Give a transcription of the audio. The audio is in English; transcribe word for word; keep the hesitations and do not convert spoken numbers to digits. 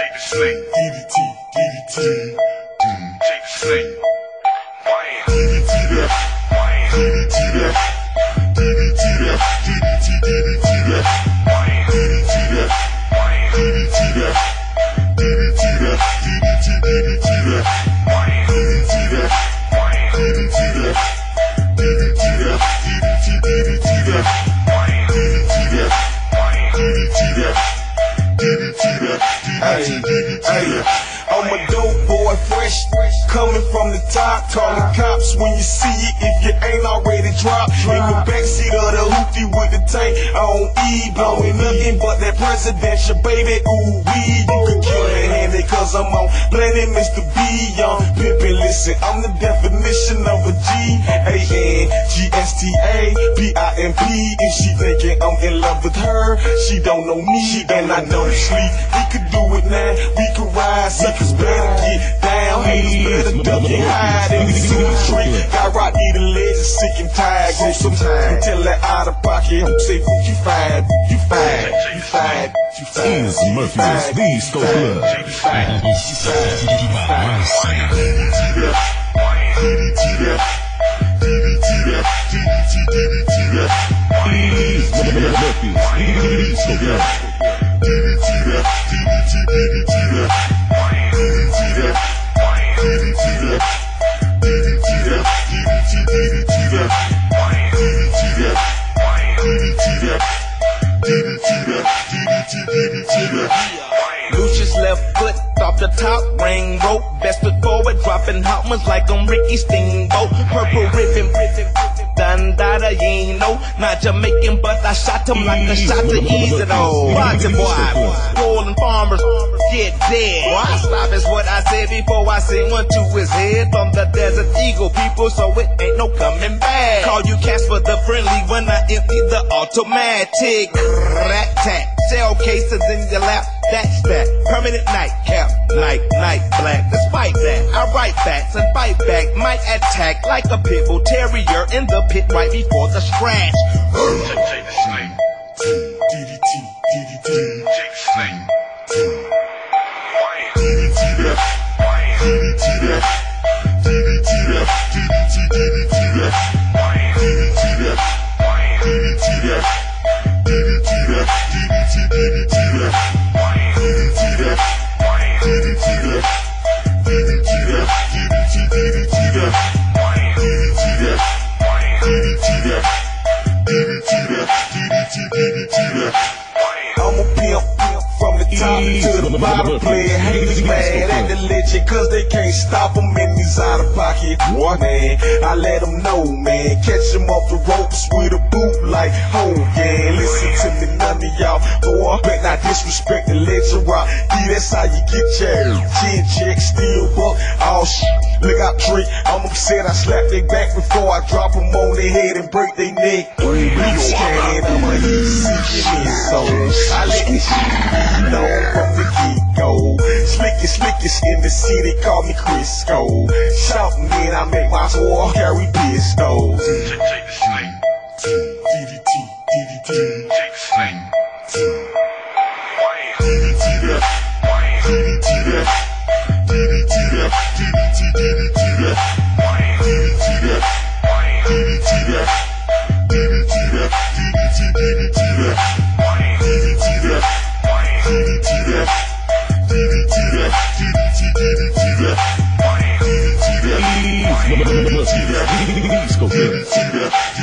Snake, D D T, D D T, Jake Snake, D D T that, D D T that, D D T that, D D T, D D T that, D D T that, D D T that, D D T that, D D T, D D T that, D D T that, D D T that, D D T that, D D T, D D T that, D D T that, D D T that, D D T that, D D T that. I'm a dope boy, fresh, coming from the top. Calling cops when you see it if you ain't already dropped. In the backseat of the hoopty with the tank on E, blowing nothing but that presidential baby. Ooh wee, you can kill me handy cause I'm on planet Mister B. Young pimpin', listen, I'm the definition of a G A N G S T A B I M P. If she thinking I'm in love with her, she don't know me and I don't sleep. We could do it now, we could ride. Suckers better get down, haters better duck and hide. In the city street, got rock eating legends, sick and tired. Go sometime, tell that out of pocket, say, "Who you fine, you fine, you fine, you fine." Is Murphy's Disco Club. You fine, you fine, you fine. D D T that, D D T that, D D T that, D D T, D D T that, D D T that, D D T that, D D T that, D D T, D D T that, D D T that, D D T that, D D T that, D D T, D D T that, D D T that, D D T that, D D T that, D D T, D D T that. Lucius left foot off the top, ring rope, best foot forward, dropping hot ones like I'm Ricky Steamboat. Purple ribbon, done that I ain't know, not Jamaican, but I shot him like a shot to easy though. Roger boy, rolling farmers get dead. Why stop is what I said before I sent one to his head from the Desert Eagle people, so it ain't no coming back. Call you Casper the friendly when I empty the automatic. Rat tat, shell cases in your lap. That's that permanent nightcap, night, night black. Despite that, I write facts and fight back. Might attack like a pit bull terrier in the pit right before the scratch. Jake Snake, D D T, D D T, Jake Snake, D D T that, D D T that, D D T that, D D T, D D T that, D D T that, D D T that, D D T that, D D T, D D T that. D D T that, D D T that, D D T that, D D T, D D T that, D D T that, D D T that, D D T that, D D T, D D T that. I'm a pimp, pimp from the top to the bottom. Playing haters mad at the legend cause they can't stop them in these out of pocket. Boy, man, I let them know, man. Catch them off the ropes with a boot like Hogan. Listen to me, none of y'all, boy, bet not disrespect the legend rock. D, that's how you get your chin check, steel buck, all shit. Look out, trick, I'm upset I slap they back before I drop them on their head and break their neck. Beach can, I'm a heat seeking in so I let this shit know from the get-go. Slickest, slickest in the city, call me Crisco. Shouting in, I make my boy carry pistols. Jake the Snake, D D T, D D T, Jake Snake, D D T that, D D T that, D D T that, D D T, D D T that, D D T that, D D T that, D D T that, D D T, D D T that, D D T that, D D T that, D D T that, D D T, D D T that, D D T that, D D T that, D D T that, D D T that, D D T that.